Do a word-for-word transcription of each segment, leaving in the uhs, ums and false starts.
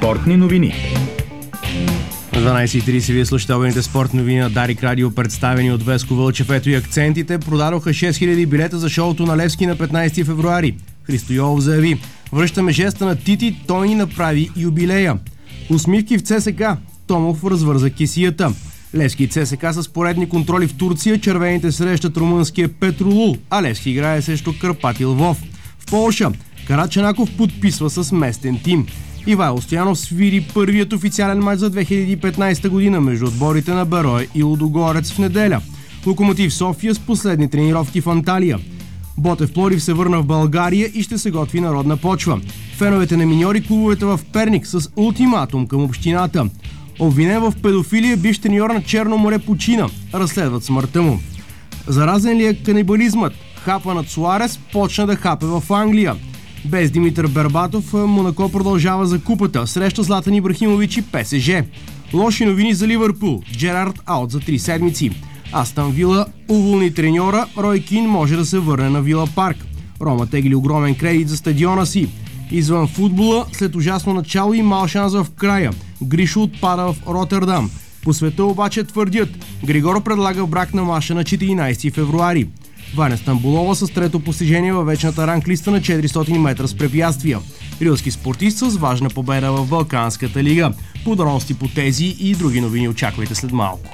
Спортни новини. дванайсет и трийсет вие слушате обедните спортни новини на Дарик Радио, представени от Веско Вълчев. Ето и акцентите. Продадоха шест хиляди билета за шоуто на Левски на петнайсети февруари. Христо Йолов заяви: връщаме жеста на Тити, той ни направи юбилея. Усмивки в ЦСКА. Томов развърза кесията. Левски и ЦСКА с поредни контроли в Турция. Червените срещат румънския Петролул, а Левски играе срещу Карпати Лвов. В Полша Карачанаков подписва с местен тим. Ивайло Стоянов свири първият официален мач за две хиляди и петнайсета година между отборите на Берое и Лудогорец в неделя. Локомотив София с последни тренировки в Анталия. Ботев Пловдив се върна в България и ще се готви на родна почва. Феновете на миньори клубовете в Перник с ултиматум към общината. Обвинен в педофилия бивш треньор на Черно море почина. Разследват смъртта му. Заразен ли е канибализмът? Хапанът Суарес почна да хапе в Англия. Без Димитър Бербатов, Монако продължава за купата. Среща Златан Ибрахимович и ПСЖ. Лоши новини за Ливърпул. Джерард аут за три седмици. Астън Вила уволни треньора. Рой Кин може да се върне на Вила Парк. Рома тегли огромен кредит за стадиона си. Извън футбола, след ужасно начало и мал шанс в края. Гришо отпада в Роттердам. По света обаче твърдят: Григор предлага брак на Маша на четиринайсети февруари. Ваня Стамбулова с трето постижение във вечната ранглиста на четиристотин метра с препятствия. Рилски спортист с важна победа в Балканската лига. Подробности по тези и други новини очаквайте след малко.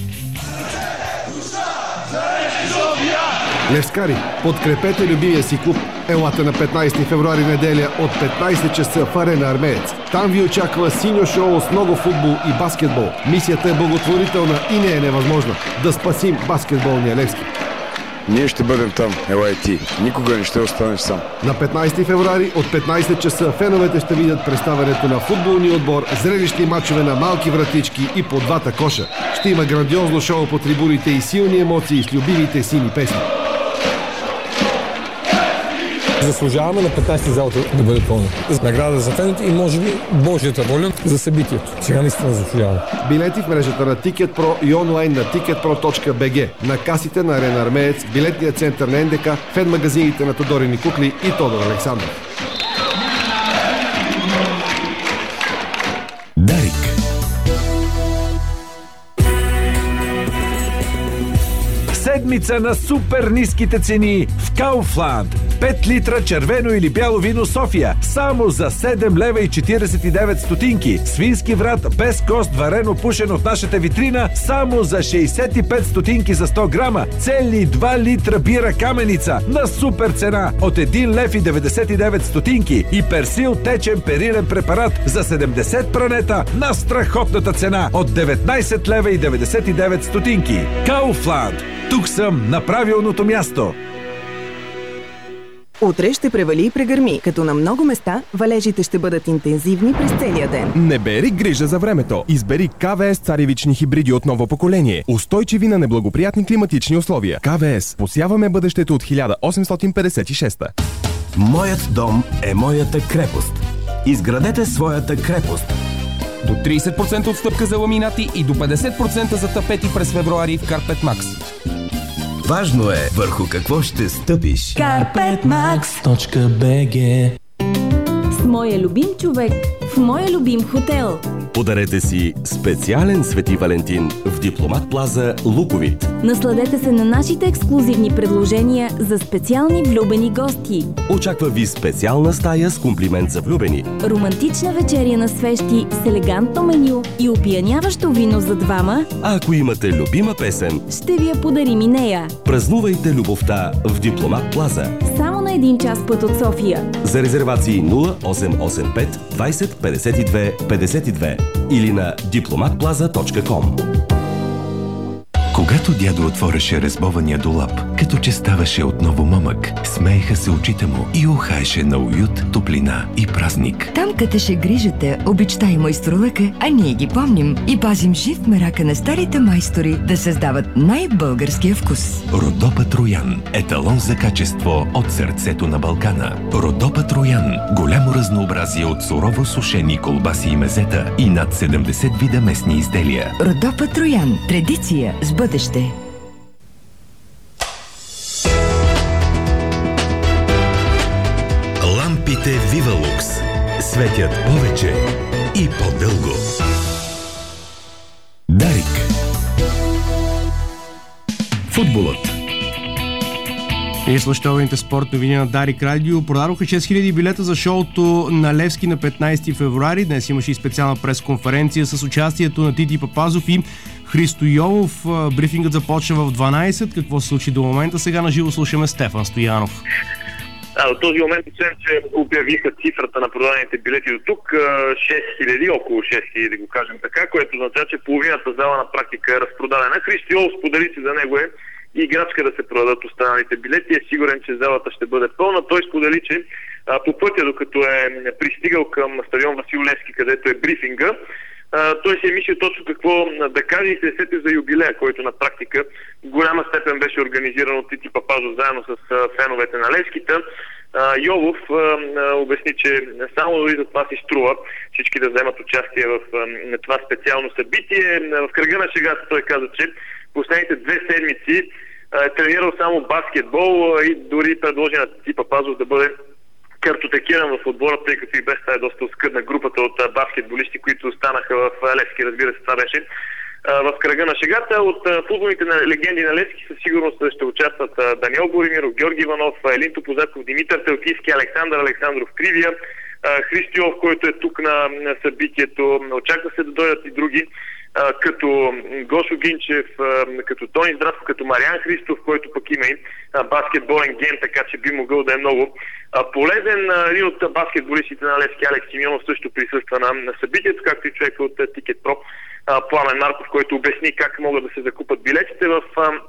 Левскари, подкрепете любимия си клуб. Елата на петнайсети февруари неделя от петнайсет часа в Арена Армеец. Там ви очаква синьо шоу с много футбол и баскетбол. Мисията е благотворителна и не е невъзможна. Да спасим баскетболния Левски. Ние ще бъдем там, ела и ти. Никога не ще останеш сам. На петнайсети февруари от петнайсет часа феновете ще видят представянето на футболния отбор, зрелищни мачове на малки вратички и по двата коша. Ще има грандиозно шоу по трибуните и силни емоции с любимите сини песни. Заслужаваме на петнайсети залата да бъде пълна. Награда за фените и може би Божията воля за събитието. Сега наистина заслужаваме. Билети в мрежата на TicketPro и онлайн на ticketpro точка би джи, на касите на Арена Армеец, билетния център на ен де ка, фен магазините на Тодорини кукли и Тодор Александров. Дарик. Седмица на супер ниските цени в Kaufland. пет литра червено или бяло вино София само за седем лева и четирийсет и девет стотинки. Свински врат без кост варено пушено в нашата витрина само за шейсет и пет стотинки за сто грама. Цели два литра бира Каменица на супер цена от един лев и деветдесет и девет стотинки. И персил течен перилен препарат за седемдесет пранета на страхотната цена от деветнайсет лева и деветдесет и девет стотинки. Kaufland. Тук съм на правилното място. Утре ще превали и прегърми, като на много места валежите ще бъдат интензивни през целия ден. Не бери грижа за времето. Избери КВС царевични хибриди от ново поколение. Устойчиви на неблагоприятни климатични условия. КВС. Посяваме бъдещето от хиляда осемстотин петдесет и шеста. Моят дом е моята крепост. Изградете своята крепост. До трийсет процента отстъпка за ламинати и до петдесет процента за тапети през февруари в Карпет Макс. Важно е върху какво ще стъпиш. карпет макс точка би джи. С моя любим човек в моя любим хотел. Подарете си специален Свети Валентин в Дипломат Плаза Луковит. Насладете се на нашите ексклузивни предложения за специални влюбени гости. Очаква ви специална стая с комплимент за влюбени. Романтична вечеря на свещи с елегантно меню и опияняващо вино за двама. А ако имате любима песен, ще ви я подарим и нея. Празнувайте любовта в Дипломат Плаза. Само на един час път от София. За резервации нула осем осем пет двайсет петдесет и две петдесет и две или на дипломат плаза точка ком. Когато дядо отвореше резбования долап, като че ставаше отново момък, смееха се очите му и ухаеше на уют, топлина и празник. Там кътеше грижата, обичта и майсторлъка, а ние ги помним и пазим жив мерака на старите майстори да създават най-българския вкус. Родопа Троян. Еталон за качество от сърцето на Балкана. Родопа Троян. Голямо разнообразие от сурово сушени колбаси и мезета и над седемдесет вида местни изделия. Родопа Троян. Традиция с бъдеще. Лампите Вивалукс светят повече и Футболът. И слушателните спорт новини на Дарик Радио продадоха шест хиляди билета за шоуто на Левски на петнайсети февруари. Днес имаше и специална пресконференция с участието на Тити Папазов и Христо Йолов. Брифингът започва в дванайсет. Какво се случи до момента? Сега на живо слушаме Стефан Стоянов. А, до този момент, освен че обявиха цифрата на продадените билети до тук, шест хиляди, около шест хиляди, да го кажем така, което означава, че половината зала на практика е разпродадена. Христо Йолов сподели, че за него е и играчка да се продадат останалите билети. Е сигурен, че залата ще бъде пълна. Той сподели, че а, по пътя, докато е пристигал към стадион Васил Левски, където е брифинга, а, той си е мислил точно какво да каже и се сети за юбилея, който на практика в голяма степен беше организиран от Тити Папазов заедно с а, феновете на Левските. Йолов а, а, обясни, че само дори за това си струва всички да вземат участие в а, това специално събитие. В кръга на шегата той каза, че последните две седмици е тренирал само баскетбол и дори предложи на Тити Папазов да бъде картотекиран в отбора, тъй като и без това е доста оскъдна групата от баскетболисти, които останаха в Левски. Разбира се, това беше в кръга на шегата. От футболните легенди на Левски със сигурност ще участват Даниел Боримиров, Георги Иванов, Елин Топозаков, Димитър Телкийски, Александър Александров Кривия, Христо Йолов, който е тук на събитието. Очаква се да дойдат и други, като Гошо Гинчев, като Тони Здравко, като Мариан Христов, който пък има и баскетболен ген, така че би могъл да е много полезен. Един от баскетболистите на Левски, Алекс Симеонов, също присъства на, на събитието, както и човек от Ticket Pro, Пламен Марков, който обясни как могат да се закупат билетите в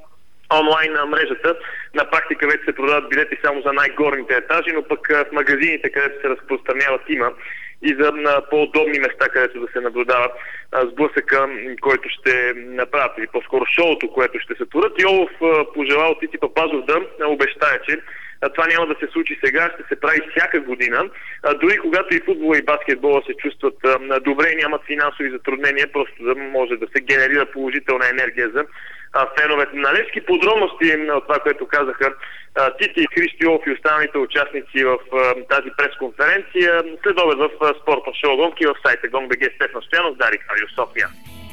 онлайн мрежата. На практика вече се продават билети само за най-горните етажи, но пък в магазините, където се разпространяват, има и за по-удобни места, където да се наблюдава сблъсъка, който ще направят, или по-скоро шоуто, което ще се творят. Йолов пожелал Тити Папазов да обещае, че това няма да се случи сега, ще се прави всяка година. Дори когато и футбола и баскетбола се чувстват добре и нямат финансови затруднения, просто да може да се генерира положителна енергия за феновете на Левски. Подробности от това, което казаха Тити, Христо Йолов и останалите участници в тази пресконференция следобед в спортно шоу Гонки в сайта GONG.бг. Стефан Стоянов, Дарик Радио София.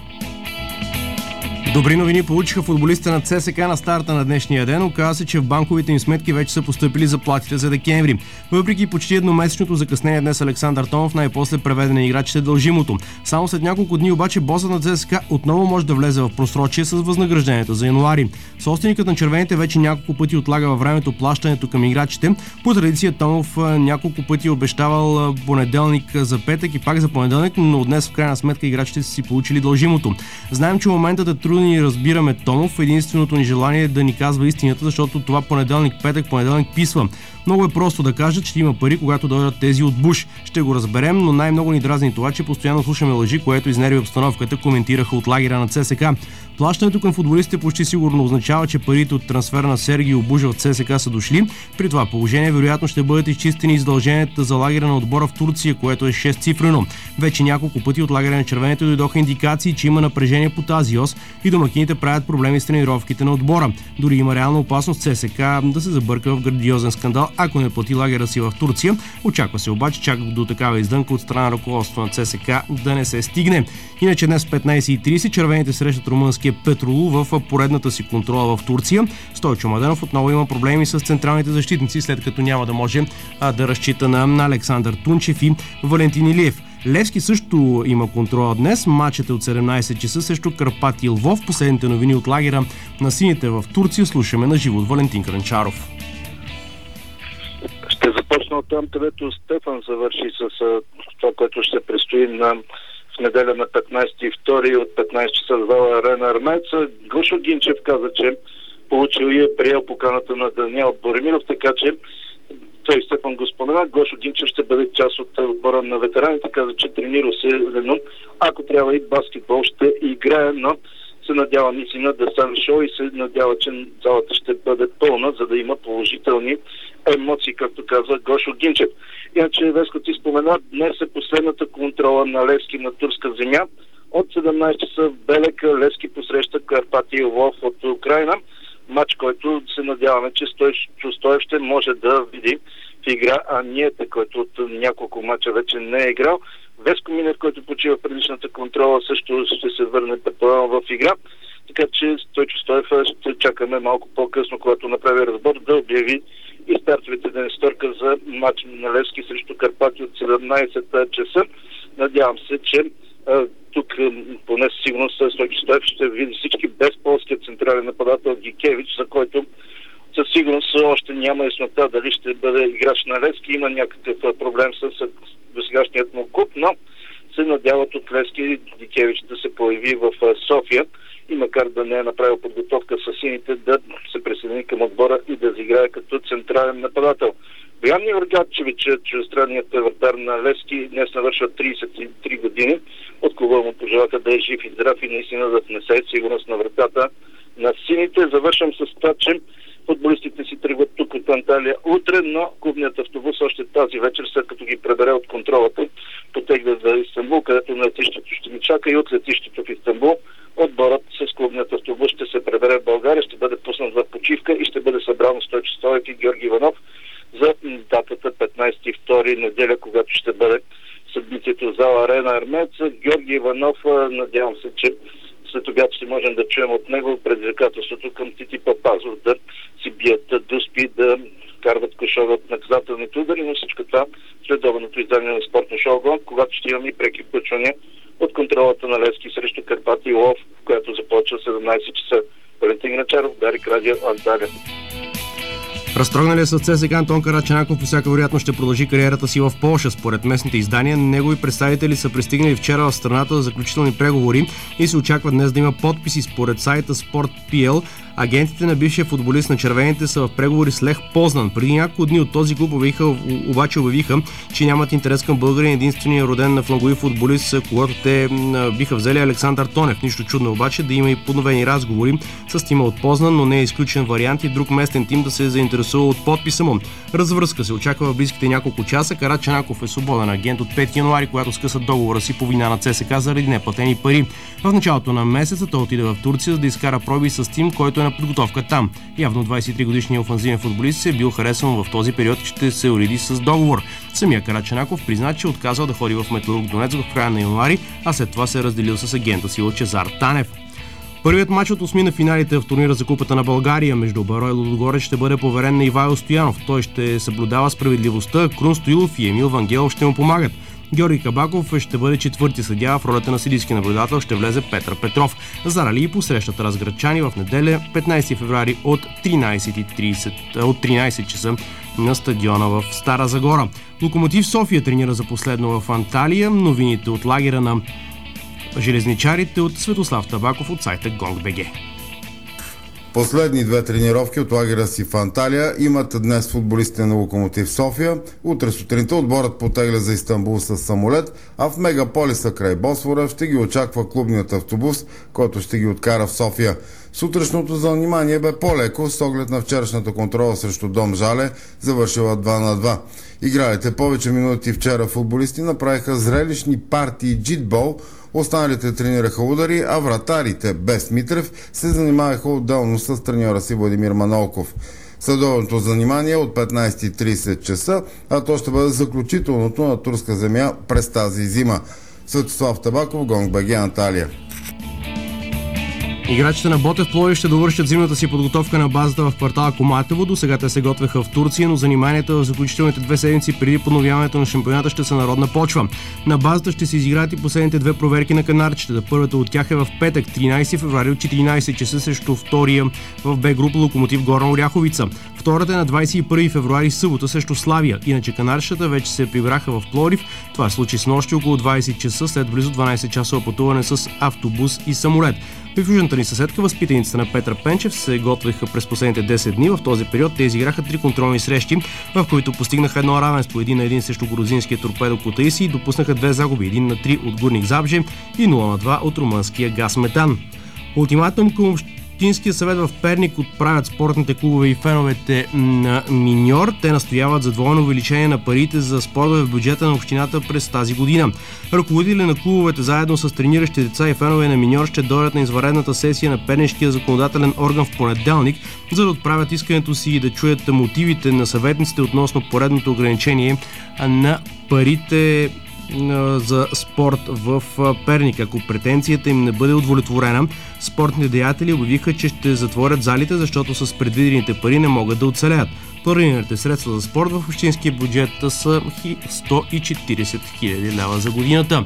Добри новини получиха футболистите на ЦСКА на старта на днешния ден. Оказва се, че в банковите им сметки вече са постъпили заплатите за декември. Въпреки почти едномесечното закъснение днес, Александър Томов най-после преведе на играчите дължимото. Само след няколко дни обаче босът на ЦСКА отново може да влезе в просрочие с възнаграждението за януари. Собственикът на червените вече няколко пъти отлага във времето плащането към играчите. По традиция Томов няколко пъти обещавал понеделник за петък и пак за понеделник, но днес в крайна сметка играчите са си получили дължимото. Знаем, че моментът е труден и разбираме Томов. Единственото ни желание е да ни казва истината, защото това понеделник, петък, понеделник писва. Много е просто да кажат, че има пари, когато дойдат тези от Буш. Ще го разберем, но най-много ни дразни това, че постоянно слушаме лъжи, което изнерви обстановката, коментираха от лагера на ЦСКА. Плащането към футболистите почти сигурно означава, че парите от трансфера на Сергий Обужа от ЦСКА са дошли. При това положение вероятно ще бъдат изчистени задълженията за лагера на отбора в Турция, което е шестцифрено. Вече няколко пъти от лагера на червените дойдоха индикации, че има напрежение по тази ос и домакините правят проблеми с тренировките на отбора. Дори има реална опасност ЦСКА да се забърка в грандиозен скандал, ако не плати лагера си в Турция. Очаква се обаче чак до такава издънка от страна на ръководството на ЦСКА да не се стигне. Иначе днес в петнайсет и трийсет червените срещат румънския Петролу в поредната си контрола в Турция. Стойчо Младенов отново има проблеми с централните защитници, след като няма да може а, да разчита на Александър Тунчев и Валентин Илиев. Левски също има контрола днес. Матчът е от седемнайсет часа срещу Карпати Лвов. Последните новини от лагера на сините в Турция слушаме на живо от Валентин Кранчаров. Ще започна от там, където Стефан завърши с това, което ще предстои на в неделя на петнайсети февруари от петнайсет часа в зала Арена Армеец. Гошо Гинчев каза, че получил и е приел поканата на Даниел Боримиров, така че той Стефан го спомена. Гошо Гинчев ще бъде част от отбора на ветераните, каза, че тренира се лено. Ако трябва и баскетбол ще играе, но се надява наистина да стане шоу и се надява, че залата ще бъде пълна, за да има положителни емоции, както казва Гошо Гинчев. Иначе, Веско, ти спомена, днес е последната контрола на Левски на турска земя. От седемнайсет часа в Белека Левски посреща Карпати Лвов от Украйна. Матч, който се надяваме, че Стоев ще може да види в игра, а Ниете, който от няколко мача вече не е играл. Веско Минев, който почива в предишната контрола, също ще се върне предполагам в игра. Така че Стойчо Стоев ще чакаме малко по-късно, когато направи разбор, да обяви и стартовите десеторка за матч на Левски срещу Карпати от седемнайсет часа. Надявам се, че а, тук поне сигурност Стойчо Стоев ще види всички без полският централен нападател Гикевич, за който със сигурност още няма яснота дали ще бъде играч на Левски. Има някакъв проблем с досегашният му клуб, но се надяват от Левски Гикевич да се появи в София и макар да не е направил подготовка с сините, да се присъедини към отбора и да заиграе като централен нападател. Боян Нивъргачевич, чуждестранният вратар на Левски, днес навършва трийсет и три години. От клуба му пожелаха да е жив и здрав и наистина да внесе сигурност на вратата на сините. Завършвам с това, че футболистите си тръгват тук от Анталия утре, но клубният автобус още тази вечер, след като ги пребере от контролата, потегля за Истанбул, където на летището ще ги чака и от летището в Истанбул отборът с клубният автобус ще се пребере в България, ще бъде пуснат в почивка и ще бъде събран Стойчо Стоев и Георги Иванов за датата петнайсети февруари неделя, когато ще бъде събитието в зала Арена Армеец. Георги Иванов, надявам се, че след обяд ще можем да чуем от него предизвикателството към Тити Папазов да си бият дуспи, да карват кошове от наказателните удари, но всичко това следобедното издание на спортно шоу, когато ще имаме и преки включвания от контролата на Левски срещу Карпати и Лов, която започва в седемнайсет часа. Валентин Гначаров, Дарик Радио, Анталия. Разтрогналият с ЦСКА Антон Карачанаков по всяка вероятност ще продължи кариерата си в Полша. Според местните издания, негови представители са пристигнали вчера в страната за заключителни преговори и се очаква днес да има подписи. Според сайта Sport.pl, агентите на бившия футболист на червените са в преговори с Лех Познан. Преди няколко дни от този клуб обявиха, обаче обявиха, че нямат интерес към българин, единствения роден на флангови футболист, когато те биха взели Александър Тонев. Нищо чудно обаче да има и подновени разговори с тима от Познан, но не е изключен вариант и друг местен тим да се заинтересува от подписа му. Развръзка се очаква в близките няколко часа. Карачанаков е свободен агент от пети януари, когато скъсат договора си по вина на ЦСКА заради неплатени пари. В началото на месеца той отиде в Турция, за да изкара проби с тим, който е на подготовка там. Явно двайсет и три годишният офанзивен футболист се е бил харесван в този период и ще се уреди с договор. Самия Карачанаков призна, че отказал да ходи в Металург Донецк в края на януари, а след това се е разделил с агента си Лъчезар Танев. Първият матч от осми на финалите в турнира за Купата на България между Барой и Лудогорец ще бъде поверен на Ивайло Стоянов. Той ще съблюдава справедливостта, Крун Стоилов и Емил Вангелов ще му помагат. Георги Кабаков ще бъде четвърти съдия, в ролята на съдийски наблюдател ще влезе Петър Петров. Зарали посрещат разградчани в неделя, петнайсети февруари от тринайсет и трийсет, от тринайсет часа на стадиона в Стара Загора. Локомотив София тренира за последно в Анталия. Новините от лагера на железничарите от Светослав Табаков от сайта Гонг.бг. Последни две тренировки от лагера си в Анталия имат днес футболистите на Локомотив София. Утре сутринта отборът потегля за Истанбул с самолет, а в мегаполиса край Босфора ще ги очаква клубният автобус, който ще ги откара в София. Сутрешното занимание бе по-леко с оглед на вчерашната контрола срещу Дом Жале, завършила два на два. Игралите повече минути вчера футболисти направиха зрелищни партии джитбол, останалите тренираха удари, а вратарите без Митрев се занимаваха отделно с треньора си Владимир Манолков. Следобедното занимание от петнайсет и трийсет часа, а то ще бъде заключителното на турска земя през тази зима. Светослав Табаков, Гонг.бг, Анталия. Играчите на Ботев Пловдив ще довършат зимната си подготовка на базата в квартала Коматево. До сега те се готвеха в Турция, но заниманията в заключителните две седмици преди подновяването на шампионата ще са народна почва. На базата ще се изиграят и последните две проверки на канарчета. Първата от тях е в петък, тринайсети февруари от четиринайсет часа срещу втория в Б група Локомотив Горна Оряховица. Втората е на двайсет и първи февруари събота срещу Славия. Иначе канарчета вече се прибраха в Пловдив. Това се случи с нощи около двайсет часа след близо дванайсет часова пътуване с автобус и самолет. В южната ни съседка възпитаниците на Петър Пенчев се готвиха през последните десет дни. В този период те изиграха три контролни срещи, в които постигнаха едно равенство, един на един срещу грузинския торпедо Кутаиси и допуснаха две загуби, един на три от Гурник Забже и нула на два от румънския Газ Метан. Ултиматум към Общинския съвет в Перник отправят спортните клубове и феновете на Миньор. Те настояват за двойно увеличение на парите за спортове в бюджета на общината през тази година. Ръководители на клубовете заедно с трениращи деца и фенове на Миньор ще дойдат на извънредната сесия на Пернишкия законодателен орган в понеделник, за да отправят искането си и да чуят мотивите на съветниците относно поредното ограничение на парите за спорт в Перник. Ако претенцията им не бъде удовлетворена, спортните деятели обявиха, че ще затворят залите, защото с предвидените пари не могат да оцелеят. Планираните средства за спорт в общинския бюджет са сто и четирийсет хиляди лева за годината.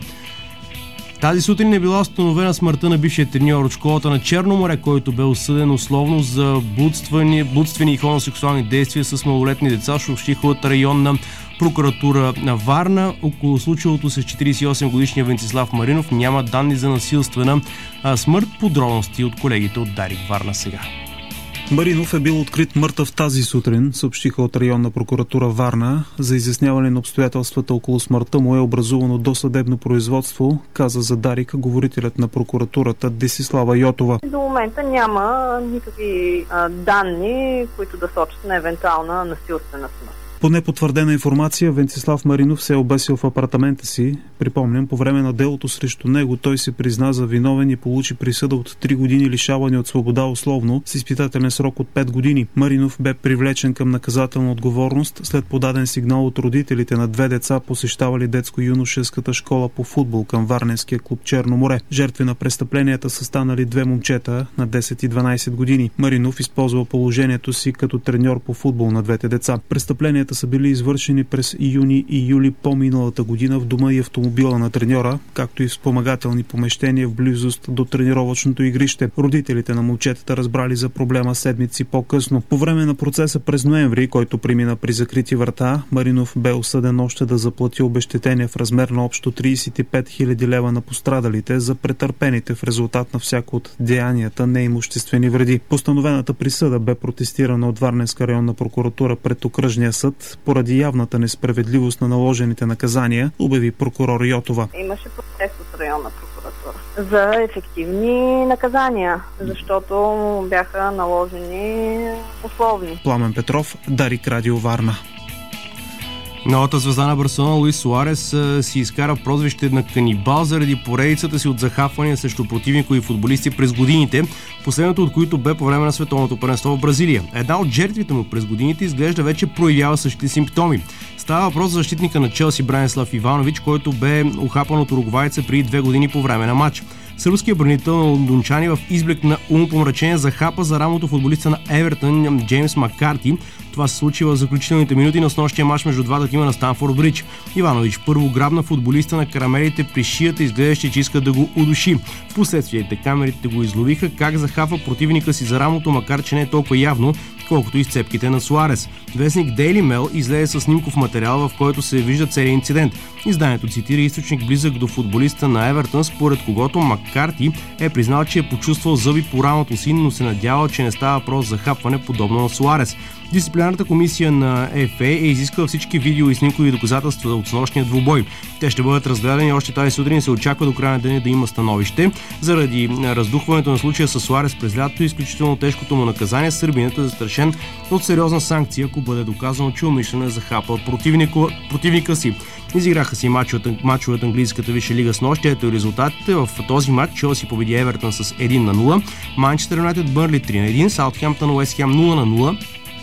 Тази сутрин е била установена смъртта на бившия треньор от школата на Черно море, който бе осъден условно за блудствени, блудствени и хомосексуални действия с малолетни деца, съобщиха от районна прокуратура на Варна. Около случилото се с четирийсет и осем годишния Венцислав Маринов няма данни за насилствена смърт. Подробности от колегите от Дарик Варна сега. Маринов е бил открит мъртъв тази сутрин, съобщиха от районна прокуратура Варна. За изясняване на обстоятелствата около смъртта му е образувано досъдебно производство, каза за Дарик говорителят на прокуратурата Десислава Йотова. До момента няма никакви а, данни, които да сочат на евентуална насилствена смърт. По непотвърдена информация, Венцислав Маринов се е обесил в апартамента си. Припомням, по време на делото срещу него той се призна за виновен и получи присъда от три години лишаване от свобода условно с изпитателен срок от пет години. Маринов бе привлечен към наказателна отговорност след подаден сигнал от родителите на две деца, посещавали детско-юношеската школа по футбол към Варненския клуб Черно море. Жертви на престъпленията са станали две момчета на десет и дванайсет години. Маринов използва положението си като треньор по футбол на двете деца. Престъпленията са били извършени през юни и юли по-миналата година в дома и автомобила на треньора, както и в спомагателни помещения в близост до тренировъчното игрище. Родителите на момчетата разбрали за проблема седмици по-късно. По време на процеса през ноември, който премина при закрити врата, Маринов бе осъден още да заплати обезщетение в размер на общо трийсет и пет хиляди лева на пострадалите за претърпените в резултат на всяко от деянията неимуществени вреди. Постановената присъда бе протестирана от Варненска районна прокуратура пред окръжния съд поради явната несправедливост на наложените наказания, обяви прокурор Йотова. Имаше протест от районна прокуратура за ефективни наказания, защото бяха наложени условни. Пламен Петров, Дарик Радио Варна. Новата звезда на Барселона Луис Суарес си изкара прозвище на канибал заради поредицата си от захапвания срещу противникови футболисти през годините, последното от които бе по време на световното първенство в Бразилия. Една от жертвите му през годините изглежда вече проявява същите симптоми. Става въпрос за защитника на Челси Бранислав Иванович, който бе ухапан от уругвайца преди две години по време на матч. Сръбският бранител на лондончани в изблик на умопомрачение захапа за рамото футболиста на Евертън Джеймс Маккарти. Това се случи в заключителните минути на снощния мач между двата тима на Станфорд Бридж. Иванович първо грабна футболиста на карамелите при шията, изглеждаше, че иска да го удуши. Впоследствие камерите го изловиха как захапва противника си за рамото, макар че не е толкова явно, колкото и сцепките на Суарес. Вестник Daily Mail излезе със снимков материал, в който се вижда целият инцидент. Изданието цитира източник близък до футболиста на Евертън, според когото Маккарти е признал, че е почувствал зъби по рамото си, но се надява, че не става въпрос за хапване подобно на Суарес. Дисциплинарната комисия на ЕФ Е е изискала всички видео и снимкови доказателства от снощния двубой. Те ще бъдат разгледани още тази сутрин и се очаква до края на деня да има становище. Заради раздухването на случая с Суарес през лятото и изключително тежкото му наказание, сърбинът е застрашен от сериозна санкция, ако бъде доказано, че умишлено е захапал противника, противника си. Изиграха си мачове от английската висша лига с нощи. Ето резултатите. В този матч Челси победи Евертън с едно на нула, Манчестър Юнайтед Бърнли три на едно, Саутхемптън Уест Хем нула на нула,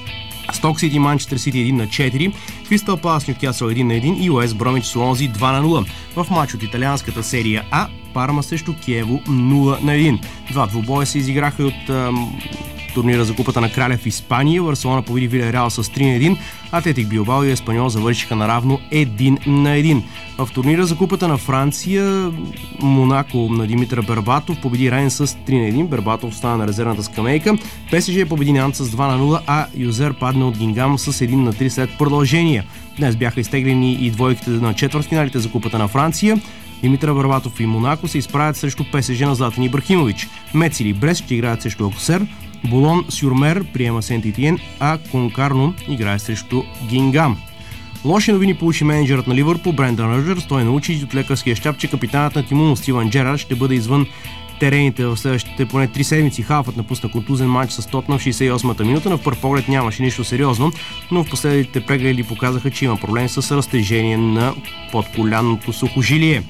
Сток Сити Манчестър Сити едно на четири, Кристал Палас Нюкасъл едно на едно и Уест Бромич Суонзи два на нула. В матч от италианската серия А Парма срещу Киево нула на едно. Два двубоя се изиграха и от ам, турнира за Купата на краля в Испания. Барселона победи Вилереал с три на едно, Атлетик Билбао и Еспаньол завършиха наравно едно на едно. В турнира за Купата на Франция Монако на Димитър Бербатов победи Райн с три на едно, Бербатов стана на резервната скамейка, ПСЖ победи Нант с два на нула, а Юзер падна от Гингам с едно на три след продължение. Днес бяха изтеглени и двойките на четвъртфиналите за Купата на Франция. Димитър Бербатов и Монако се изправят срещу ПСЖ на Златан Ибрахимович. Мец или Брест ще играят срещу Акосер, Болон Сюрмер приема Сент-Етиен, а Конкарно играе срещу Гингам. Лоши новини получи менеджерът на Ливърпул Брендан Роджерс. Той научи от лекарския щаб, че капитанът на тима Стивън Джерард ще бъде извън терените в следващите поне три седмици. Халфът напусна контузен матч с Тотнъм в шейсет и осмата минута. На пръв поглед нямаше нищо сериозно, но в последните прегледи показаха, че има проблем с разтежение на подколянното сухожилие.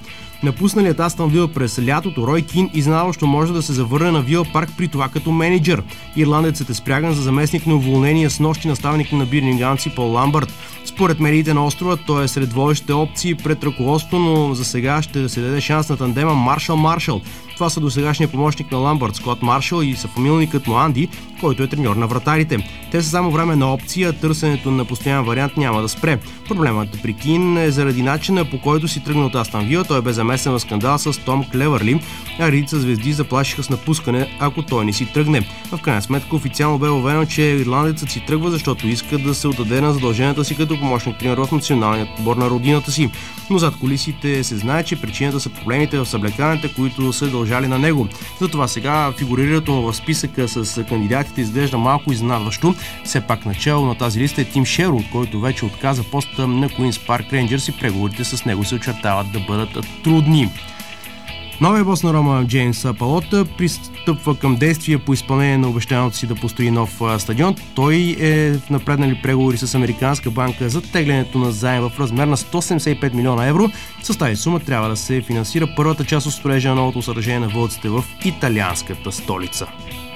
Напусналият Астън Вила през лятото Рой Кин изненадващо може да се завърне на Вила Парк, при това като менеджер. Ирландецът е спряган за заместник на уволнение с нощи наставник на бирмингамци Пол Ламбърт. Според медиите на острова той е сред водещите опции пред ръководството, но за сега ще се даде шанс на тандема Маршал Маршал. Това са досегашния помощник на Ламбърт, Скот Маршал, и съфамилникът му Анди, който е треньор на вратарите. Те са само време на опция, търсенето на постоянен вариант няма да спре. Проблемът при Кин е заради начина, по който си тръгна от Астън Вила. Той бе замесен в скандал с Том Клевърли, а редица звезди заплашиха с напускане, ако той не си тръгне. В крайна сметка официално бе обявено, че ирландецът си тръгва, защото иска да се отдаде на задълженията си като помощник треньор в националният отбор на родината си. Но зад кулисите се знае, че причината са проблемите в съблеканите, които се дължали на него. Затова сега фигурирането му в списъка с кандидатите изглежда малко изненадващо. Все пак начало на тази листа е Тим Шервуд, който вече отказа поста на Куинс Парк Рейнджърс и преговорите с него се очертават да бъдат трудни. Новия бос на Рома, Джеймс Палота, пристъпва към действия по изпълнение на обещаното си да построи нов стадион. Той е в напреднали преговори с Американска банка за теглянето на заем в размер на сто седемдесет и пет милиона евро. С тази сума трябва да се финансира първата част от строежа на новото съоръжение на вълците в италианската столица.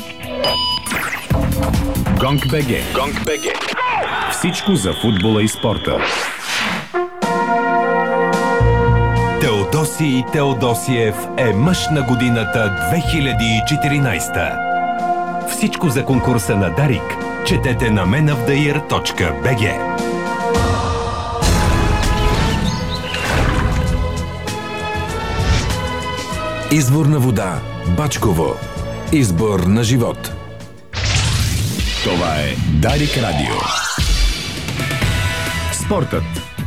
Гонг БГ. Гонг БГ. Всичко за футбола и спорта. Теодосий Теодосиев е мъж на годината две хиляди и четиринадесета. Всичко за конкурса на Дарик четете на мен оф да йър точка би джи. Избор на вода Бачково. Избор на живот. Това е Дарик Радио. Спортът.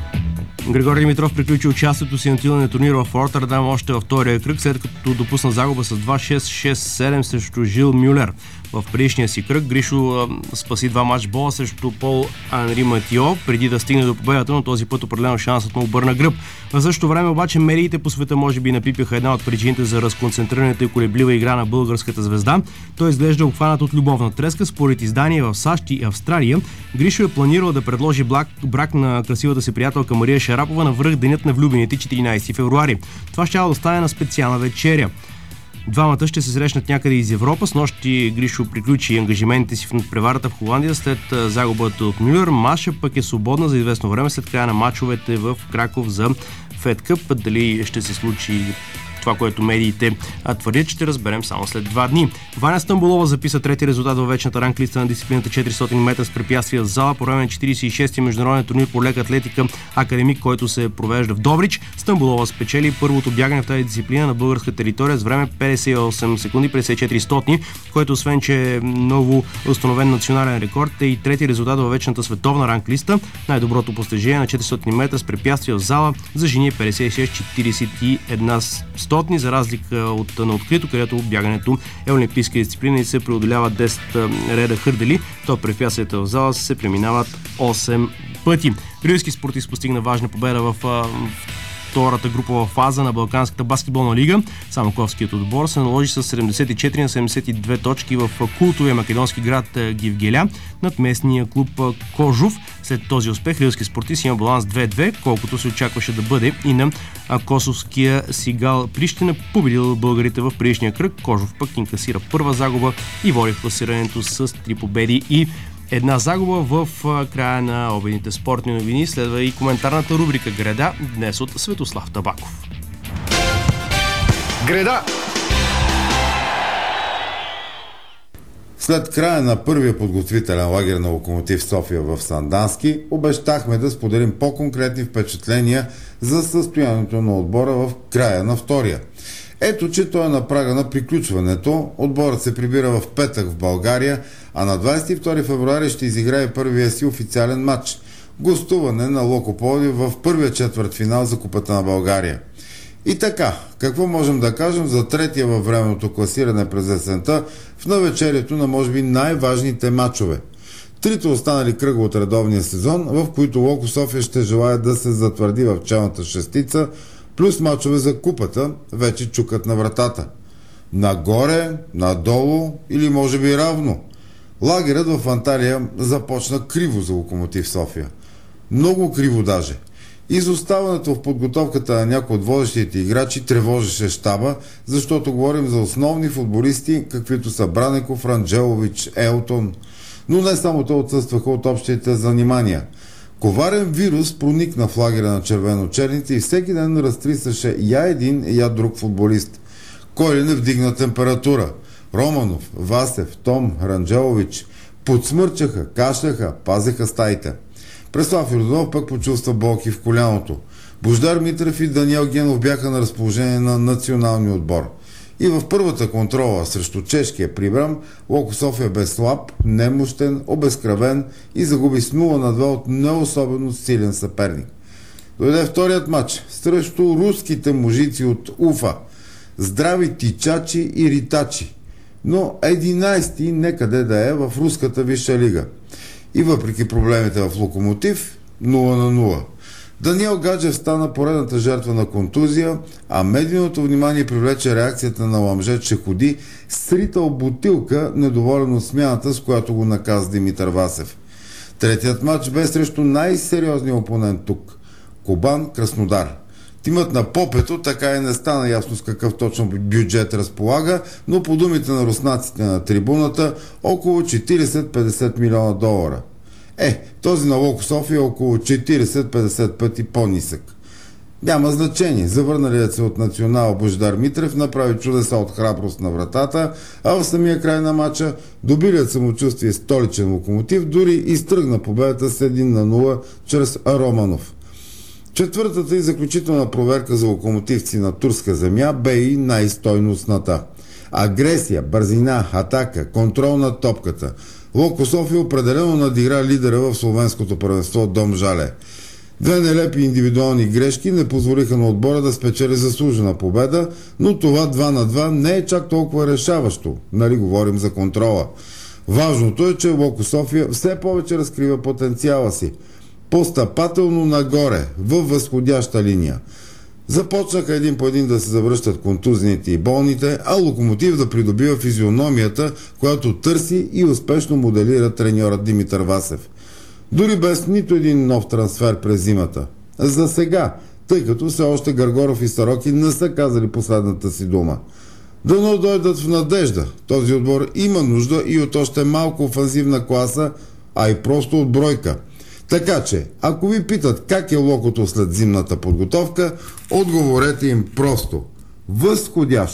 Григор Димитров приключи участието си на титулния турнир в Роттердам още във втория кръг, след като допусна загуба с два шест шест седем срещу Жил Мюлер. В предишния си кръг Гришо а, спаси два матчбола срещу Пол Анри Матио, преди да стигне до победата, но този път определено шансът му обърна гръб. В същото време обаче медиите по света може би напипяха една от причините за разконцентрираната и колеблива игра на българската звезда. Той изглежда обхванат от любовна треска. Според издания в САЩ и Австралия, Гришо е планирал да предложи брак, брак на красивата си приятелка Мария Шарапова на връх денят на влюбените четиринадесети февруари. Това ще да стане на специална вечеря. Двамата ще се срещнат някъде из Европа. С нощи Гришо приключи ангажиментите си в надпреварата в Холандия след загубата от Мюлер. Маша пък е свободна за известно време след края на мачовете в Краков за Фед Къп. Дали ще се случи това, което медиите твърдят, ще разберем само след два дни. Ваня Стамболова записа трети резултат във вечната ранглиста на дисциплината четиристотин метра с препятствия в зала по време на четиридесет и шести международен турнир по лека атлетика Академик, който се провежда в Добрич. Стамболова спечели първото бягане в тази дисциплина на българска територия с време петдесет и осем секунди петдесет и четири стотни, което освен, че е ново установен национален рекорд, е и трети резултат във вечната световна ранглиста. Най-доброто постижение на четиристотин метра с препятствия в зала за жени е петдесет и шест четиридесет и една стотни, за разлика от на открито, където бягането е олимпийска дисциплина и се преодолява десет реда хърдели, то препятствията в зала се преминават осем пъти. Рилски спортист постигна важна победа в втората групова фаза на Балканската баскетболна лига. Самоковският отбор се наложи с седемдесет и четири на седемдесет и две точки в култовия македонски град Гивгеля над местния клуб Кожув. След този успех рилски спортист има баланс две две, колкото се очакваше да бъде и на косовския Сигал Прищина, победил българите в предишния кръг. Кожув пък инкасира първа загуба и води в класирането с три победи и една загуба. В края на обедните спортни новини следва и коментарната рубрика Греда, днес от Светослав Табаков. Греда! След края на първия подготвителен лагер на Локомотив София в Сандански, обещахме да споделим по-конкретни впечатления за състоянието на отбора в края на втория. Ето, че той е на прага на приключването. Отборът се прибира в петък в България, а на двадесет и втори февруари ще изиграе първия си официален матч – гостуване на Локо Пловдив в първия четвъртфинал за Купата на България. И така, какво можем да кажем за третия във временното класиране през есента в навечерието на може би най-важните матчове? Трите останали кръга от редовния сезон, в които Локо София ще желая да се затвърди в челната шестица, плюс мачове за Купата, вече чукат на вратата. Нагоре, надолу или може би равно. Лагерът в Анталия започна криво за Локомотив София. Много криво даже. Изоставането в подготовката на някои от водещите играчи тревожеше щаба, защото говорим за основни футболисти, каквито са Бранеков, Ранджелович, Елтон. Но не само те отсъстваха от общите занимания. Коварен вирус проникна в лагера на червено-черните и всеки ден разтрисаше я един, я друг футболист. Кой ли не вдигна температура? Романов, Васев, Том, Ранджелович подсмърчаха, кашляха, пазеха стаите. Преслав Йорданов пък почувства болки в коляното. Бождар Митрев и Даниел Генов бяха на разположение на националния отбор. И в първата контрола срещу чешкия Прибрам, Локо София бе слаб, немощен, обезкръвен и загуби с нула на два от не особено силен съперник. Дойде вторият матч срещу руските мужици от Уфа. Здрави тичачи и ритачи. Но единайсети некъде да е в руската висша лига. И въпреки проблемите в Локомотив, нула на нула. Даниел Гаджев стана поредната жертва на контузия, а медийното внимание привлече реакцията на Ламжет Шеходи, сритал бутилка, недоволен от смяната, с която го наказа Димитър Васев. Третият матч бе срещу най-сериозния опонент тук – Кубан Краснодар. Тимът на Попето така и не стана ясно с какъв точно бюджет разполага, но по думите на руснаците на трибуната около четирийсет-петдесет милиона долара. Е, този на Локо София е около четирийсет-петдесет пъти по-нисък. Няма значение, завърналият се от национал Бождар Митрев направи чудеса от храброст на вратата, а в самия край на матча добилият самочувствие столичен Локомотив дори изтръгна победата с един на нула чрез Романов. Четвъртата и заключителна проверка за локомотивци на турска земя бе и най-стойностната. Агресия, бързина, атака, контрол на топката. Локо София определено надигра лидера в словенското първенство Дом Жале. Две нелепи индивидуални грешки не позволиха на отбора да спечели заслужена победа, но това два на два не е чак толкова решаващо, нали говорим за контрола. Важното е, че Локо София все повече разкрива потенциала си. Постъпателно нагоре, във възходяща линия. Започнаха един по един да се завръщат контузните и болните, а Локомотив да придобива физиономията, която търси и успешно моделира треньорът Димитър Васев. Дори без нито един нов трансфер през зимата. За сега, тъй като все още Гаргоров и Сароки не са казали последната си дума. Дано дойдат в надежда. Този отбор има нужда и от още малко офанзивна класа, а и просто от бройка. Така че, ако ви питат как е Локото след зимната подготовка, отговорете им просто. Възходящ.